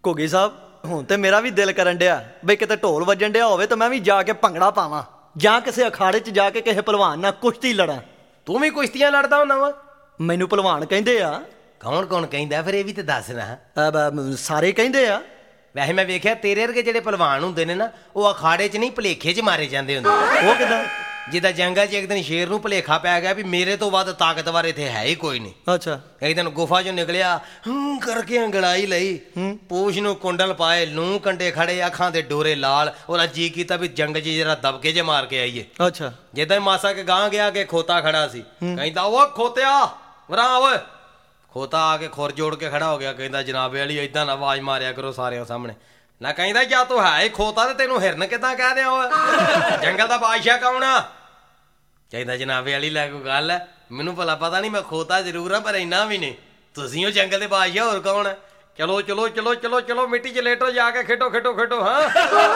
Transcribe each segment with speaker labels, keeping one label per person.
Speaker 1: ਘੁੱਗੀ ਸਾਹਿਬ ਹੁਣ ਤੇ ਮੇਰਾ ਵੀ ਦਿਲ ਕਰਨ ਡਿਆ ਬਈ ਕਿਤੇ ਢੋਲ ਵੱਜਣ ਡਿਆ ਹੋਵੇ ਤਾਂ ਮੈਂ ਵੀ ਜਾ ਕੇ ਭੰਗੜਾ ਪਾਵਾਂ ਜਾਂ ਕਿਸੇ ਅਖਾੜੇ 'ਚ ਜਾ ਕੇ ਕਿਸੇ ਭਲਵਾਨ ਨਾਲ ਕੁਸ਼ਤੀ ਲੜਾਂ।
Speaker 2: ਤੂੰ ਵੀ ਕੁਸ਼ਤੀਆਂ ਲੜਦਾ ਹੁੰਦਾ ਵਾ?
Speaker 1: ਮੈਨੂੰ ਭਲਵਾਨ ਕਹਿੰਦੇ ਆ।
Speaker 2: ਕੌਣ ਕੌਣ ਕਹਿੰਦਾ ਫਿਰ ਇਹ ਵੀ ਤੇ ਦੱਸ ਨਾ।
Speaker 1: ਸਾਰੇ ਕਹਿੰਦੇ ਆ।
Speaker 2: ਵੈਸੇ ਮੈਂ ਵੇਖਿਆ ਤੇਰੇ ਵਰਗੇ ਜਿਹੜੇ ਭਲਵਾਨ ਹੁੰਦੇ ਨੇ ਨਾ ਉਹ ਅਖਾੜੇ 'ਚ ਨਹੀਂ ਭੁਲੇਖੇ 'ਚ ਮਾਰੇ ਜਾਂਦੇ ਹੁੰਦੇ।
Speaker 1: ਉਹ ਕਿੱਦਾਂ?
Speaker 2: ਜਿੱਦਾਂ ਜੰਗਲ 'ਚ ਇੱਕ ਦਿਨ ਸ਼ੇਰ ਨੂੰ ਭੁਲੇਖਾ ਪੈ ਗਿਆ ਵੀ ਮੇਰੇ ਤੋਂ ਵੱਧ ਤਾਕਤਵਰ ਇੱਥੇ ਹੈ ਹੀ ਕੋਈ ਨਹੀਂ।
Speaker 1: ਅੱਛਾ।
Speaker 2: ਇੱਕ ਦਿਨ ਗੁਫਾ 'ਚੋਂ ਨਿਕਲਿਆ ਕਰਕੇ ਅੰਗੜਾਈ ਲਈ, ਪੂਛ ਨੂੰ ਕੁੰਡਲ ਪਾਏ, ਲੂੰ ਕੰਡੇ ਖੜੇ, ਅੱਖਾਂ ਦੇ ਡੋਰੇ ਲਾਲ। ਉਹਦਾ ਜੀ ਕੀਤਾ ਵੀ ਜੰਗ 'ਚ ਜਰਾ ਦਬਕੇ ਜੇ ਮਾਰ ਕੇ ਆਈਏ।
Speaker 1: ਅੱਛਾ।
Speaker 2: ਜਿੱਦਾਂ ਮਾਸਾ ਕੇ ਗਾਂ ਗਿਆ ਕਿ ਖੋਤਾ ਖੜਾ ਸੀ, ਕਹਿੰਦਾ ਉਹ ਖੋਤਿਆ ਵਰਾਂ ਓਏ। ਖੋਤਾ ਆ ਕੇ ਖੁਰ ਜੋੜ ਕੇ ਖੜਾ ਹੋ ਗਿਆ, ਕਹਿੰਦਾ ਜਨਾਬੇ ਵਾਲੀ ਏਦਾਂ ਨਾ ਆਵਾਜ਼ ਮਾਰਿਆ ਕਰੋ ਸਾਰਿਆਂ ਸਾਹਮਣੇ। ਨਾ ਕਹਿੰਦਾ ਜਾਂ ਤੂੰ ਹੈ ਹੀ ਖੋਤਾ ਤੇ ਤੈਨੂੰ ਹਿਰਨ ਕਿੱਦਾਂ ਕਹਿ ਦਿਆਂ ਓਏ? ਜੰਗਲ ਦਾ ਬਾਦਸ਼ਾਹ ਕੌਣ ਆ? ਕਹਿੰਦਾ ਜਨਾਬੇ ਵਾਲੀ ਲੈ ਕੋਈ ਗੱਲ ਹੈ, ਮੈਨੂੰ ਭਲਾ ਪਤਾ ਨਹੀਂ, ਮੈਂ ਖੋਤਾ ਜ਼ਰੂਰ ਆ ਪਰ ਇੰਨਾ ਵੀ ਨਹੀਂ। ਤੁਸੀਂ ਉਹ ਜੰਗਲ ਦੇ ਬਾਦਸ਼ਾਹ, ਹੋਰ ਕੌਣ ਹੈ? ਚਲੋ ਚਲੋ ਚਲੋ ਚਲੋ ਚਲੋ ਮਿੱਟੀ 'ਚ ਲੇਟੋ, ਜਾ ਕੇ ਖੇਡੋ ਖੇਡੋ ਖੇਡੋ। ਹਾਂ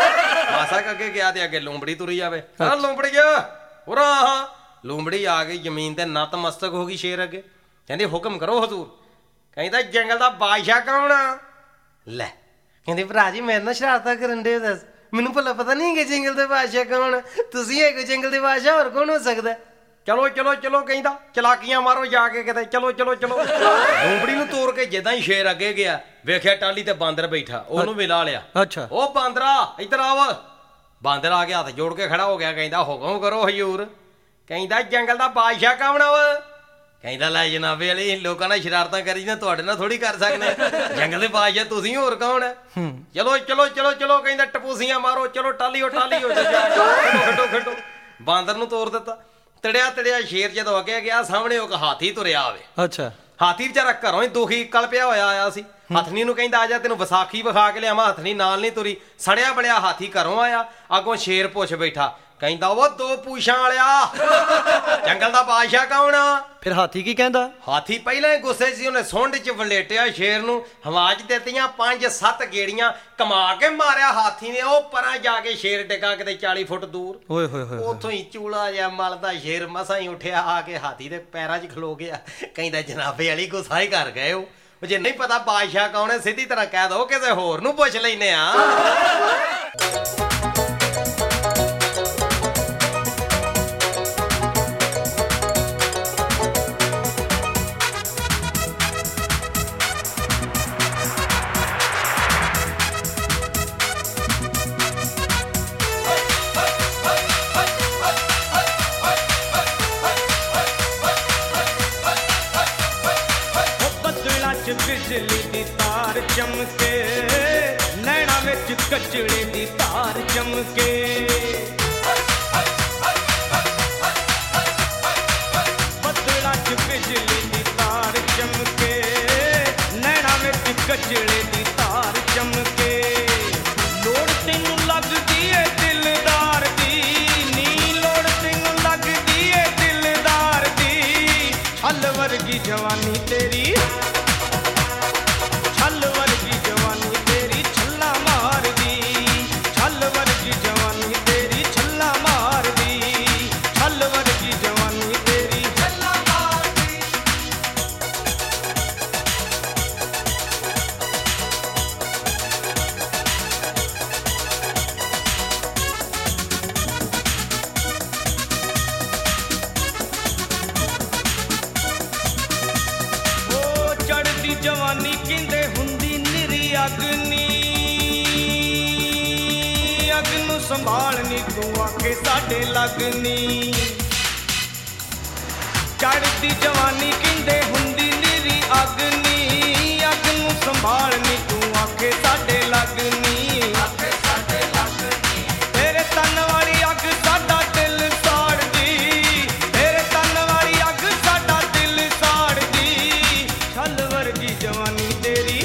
Speaker 2: ਮਾਸਾ ਅੱਗੇ ਗਿਆ ਤੇ ਅੱਗੇ ਲੂੰਬੜੀ ਤੁਰੀ ਜਾਵੇ। ਹਾਂ ਲੂੰਬੜੀ ਉਰਾ। ਹਾਂ ਲੂੰਬੜੀ ਆ ਗਈ ਜ਼ਮੀਨ ਤੇ ਨਤਮਸਤਕ ਹੋ ਗਈ ਸ਼ੇਰ ਅੱਗੇ। ਕਹਿੰਦੀ ਹੁਕਮ ਕਰੋ ਹਜ਼ੂਰ। ਕਹਿੰਦਾ ਜੰਗਲ ਦਾ ਬਾਦਸ਼ਾਹ ਕੌਣ ਆ? ਲੈ ਕਹਿੰਦੇ ਭਰਾ ਜੀ ਮੇਰੇ ਨਾਲ ਸ਼ਰਾਰਤਾਂ ਕਰਨ ਦੇ, ਦੱਸ ਮੈਨੂੰ ਭਲਾ ਪਤਾ ਨਹੀਂ ਕਿ ਜੰਗਲ ਦੇ ਬਾਦਸ਼ਾਹ ਕੌਣ? ਤੁਸੀਂ ਹੈਗੇ ਜੰਗਲ ਦੇ ਬਾਦਸ਼ਾਹ, ਹੋਰ ਕੌਣ ਹੋ ਸਕਦਾ? ਚਲੋ ਚਲੋ ਚਲੋ ਕਹਿੰਦਾ ਚਲਾਕੀਆਂ ਮਾਰੋ ਜਾ ਕੇ ਕਿਤੇ। ਚਲੋ ਚਲੋ ਚਲੋ। ਲੂੰਬੜੀ ਨੂੰ ਤੋੜ ਕੇ ਜਿੱਦਾਂ ਹੀ ਸ਼ੇਰ ਅੱਗੇ ਗਿਆ, ਵੇਖਿਆ ਟਾਹਲੀ ਤੇ ਬਾਂਦਰ ਬੈਠਾ, ਉਹਨੂੰ ਮਿਲਾ ਲਿਆ।
Speaker 1: ਅੱਛਾ।
Speaker 2: ਉਹ ਬਾਂਦਰਾ ਇੱਧਰ ਆਵ। ਬਾਂਦਰ ਆ ਕੇ ਹੱਥ ਜੋੜ ਕੇ ਖੜਾ ਹੋ ਗਿਆ, ਕਹਿੰਦਾ ਹੁਕਮ ਕਰੋ ਹਜ਼ੂਰ। ਕਹਿੰਦਾ ਜੰਗਲ ਦਾ ਬਾਦਸ਼ਾਹ ਕੌਣ ਆ? ਕਹਿੰਦਾ ਲੈ ਜਨਾਬੇ ਵਾਲੀ ਲੋਕਾਂ ਨਾਲ ਸ਼ਰਾਰਤਾਂ ਕਰੀ ਨਾ, ਤੁਹਾਡੇ ਨਾਲ ਥੋੜੀ ਕਰ ਸਕਦੇ। ਜੰਗਲ ਦੇ ਬਾਦਸ਼ਾਹ ਤੁਸੀਂ, ਹੋਰ ਕੌਣ ਹੈ? ਚਲੋ ਚਲੋ ਚਲੋ ਚਲੋ ਕਹਿੰਦਾ ਟਪੂਸੀਆਂ ਮਾਰੋ, ਚਲੋ ਟਾਲੀਓ ਟਾਲੀਓ। ਖੇਡੋ ਖੇਡੋ। ਬਾਂਦਰ ਨੂੰ ਤੋੜ ਦਿੱਤਾ। ਤੜਿਆ ਤੜਿਆ ਸ਼ੇਰ ਜਦੋਂ ਅੱਗੇ ਗਿਆ, ਸਾਹਮਣੇ ਇੱਕ ਹਾਥੀ ਤੁਰਿਆ ਆਵੇ।
Speaker 1: ਅੱਛਾ।
Speaker 2: ਹਾਥੀ ਵਿਚਾਰਾ ਘਰੋਂ ਹੀ ਦੁਖੀ ਕਲਪਿਆ ਹੋਇਆ ਆਇਆ ਸੀ। ਹਥਨੀ ਨੂੰ ਕਹਿੰਦਾ ਆ ਜਾ ਤੈਨੂੰ ਵਿਸਾਖੀ ਵਿਖਾ ਕੇ ਲਿਆਵਾਂ। ਹਥਨੀ ਨਾਲ ਨਹੀਂ ਤੁਰੀ। ਸੜਿਆ ਬੜਿਆ ਹਾਥੀ ਘਰੋਂ ਆਇਆ, ਅੱਗੋਂ ਸ਼ੇਰ ਪੁੱਛ ਬੈਠਾ, ਕਹਿੰਦਾ ਉਹ ਦੋ ਪੂਛਾਂ ਵਾਲਿਆ ਜੰਗਲ ਦਾ ਬਾਦਸ਼ਾਹ ਕੌਣ ਆ?
Speaker 1: ਫਿਰ ਹਾਥੀ ਕੀ ਕਹਿੰਦਾ? ਹਾਥੀ
Speaker 2: ਪਹਿਲਾਂ ਹੀ ਗੁੱਸੇ ਸੀ, ਉਹਨੇ ਸੁੰਡ 'ਚ ਵਲੇਟਿਆ ਸ਼ੇਰ ਨੂੰ, ਹਵਾ 'ਚ ਦਿੱਤੀਆਂ 5-7 ਗੇੜੀਆਂ, ਕਮਾ ਕੇ ਮਾਰਿਆ ਹਾਥੀ ਨੇ। ਉਹ ਪਰਾਂ ਜਾ ਕੇ ਸ਼ੇਰ ਡਿੱਗਾ ਕਿਤੇ 40 ਫੁੱਟ ਦੂਰ।
Speaker 1: ਓਏ ਹੋਏ ਹੋਏ।
Speaker 2: ਉੱਥੋਂ ਹੀ ਚੂਲਾ ਜਿਹਾ ਮਲਦਾ ਸ਼ੇਰ ਮਸਾਂ ਹੀ ਉੱਠਿਆ, ਆ ਕੇ ਹਾਥੀ ਦੇ ਪੈਰਾਂ 'ਚ ਖਲੋ ਗਿਆ। ਕਹਿੰਦਾ ਜਨਾਬੇ ਵਾਲੀ ਗੁੱਸਾ ਹੀ ਕਰ ਗਏ ਹੋ। ਜੇ ਨਹੀਂ ਪਤਾ ਬਾਦਸ਼ਾਹ ਕੌਣ ਹੈ, ਸਿੱਧੀ ਤਰ੍ਹਾਂ ਕਹਿ ਦੋ, ਕਿਸੇ ਹੋਰ ਨੂੰ ਪੁੱਛ ਲੈਨੇ ਆ।
Speaker 3: ਬਿਜਲੀ ਦੀ ਤਾਰ ਚਮਕੇ, ਨੈਣਾ ਵਿੱਚ ਕਚੜੇ ਦੀ ਤਾਰ ਚਮਕੇ। ਬੱਦਲਾਂ 'ਚ ਬਿਜਲੀ ਦੀ ਤਾਰ ਚਮਕੇ, ਨੈਣਾ ਵਿੱਚ ਕਚੜੇ ਦੀ ਤਾਰ ਚਮਕੇ। ਲੋੜ ਤੈਨੂੰ ਲੱਗਦੀ ਏ ਦਿਲਦਾਰ ਦੀ, ਨੀ ਲੋੜ ਤੈਨੂੰ ਲੱਗਦੀ ਏ ਦਿਲਦਾਰ ਦੀ। ਛੱਲ ਵਰਗੀ ਜਵਾਨੀ ਤੇਰੀ, ਛੱਲ ਵਰਗੀ ਜਵਾਨੀ ਤੇਰੀ ਛੱਲਾ ਮਾਰਦੀ। ਛੱਲ ਵਰਗੀ ਜਵਾਨੀ ਤੇਰੀ ਛੱਲਾ ਮਾਰਦੀ। ਛੱਲ ਵਰਗੀ ਜਵਾਨੀ ਤੇਰੀ ਛੱਲਾ ਮਾਰਦੀ। ਉਹ ਚੜ੍ਹਦੀ ਜਵਾਨੀ ਕਹਿੰਦੇ ਹੁੰਦੀ ਨਿਰੀ ਅੱਗ ਨੀ, ਅੱਗ ਨੂੰ ਸੰਭਾਲਣੀ ਤੂੰ ਆਕੇ ਸਾਡੇ ਲੱਗਨੀ। ਚੜ੍ਹਦੀ ਜਵਾਨੀ ਕਹਿੰਦੇ ਹੁੰਦੀ ਨਿਰੀ ਅੱਗ ਨੀ, ਅੱਗ ਨੂੰ ਸੰਭਾਲਣੀ ਤੂੰ ਆਕੇ ਸਾਡੇ ਲੱਗਨੀ। ਤੇਰੇ ਤਨ ਵਾਲੀ ਅੱਗ ਸਾਡਾ ਦਿਲ ਸਾੜਦੀ, ਤੇਰੇ ਤਨ ਵਾਲੀ ਅੱਗ ਸਾਡਾ ਦਿਲ ਸਾੜਦੀ। ਛੱਲ ਵਰਗੀ ਜਵਾਨੀ ਤੇਰੀ,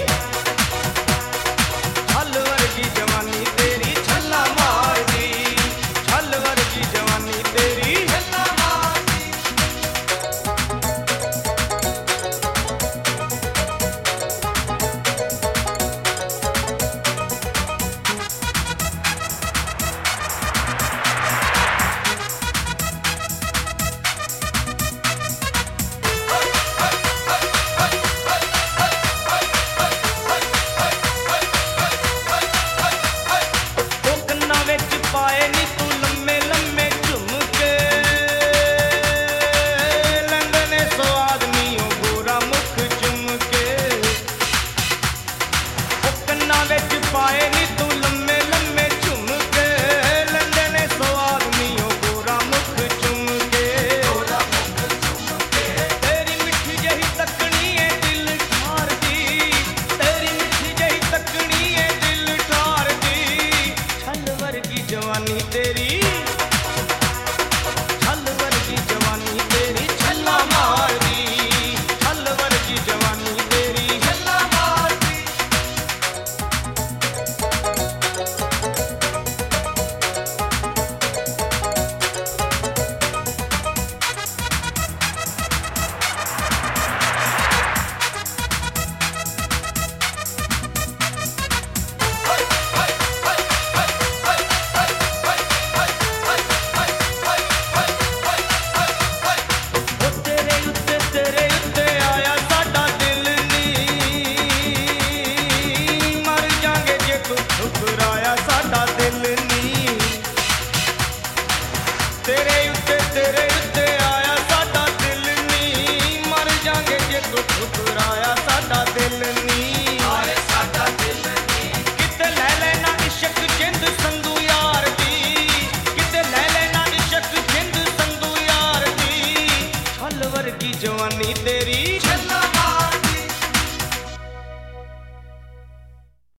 Speaker 3: ਛੱਲ ਵਰਗੀ ਜਵਾਨੀ ਤੇਰੀ ਛੱਲਾ ਮਾਰਦੀ। ਛੱਲ ਵਰਗੀ ਜਵਾਨੀ ਤੇਰੀ ਛੱਲਾ ਮਾਰਦੀ। ਪਾਏ ਨੀ ਤੂੰ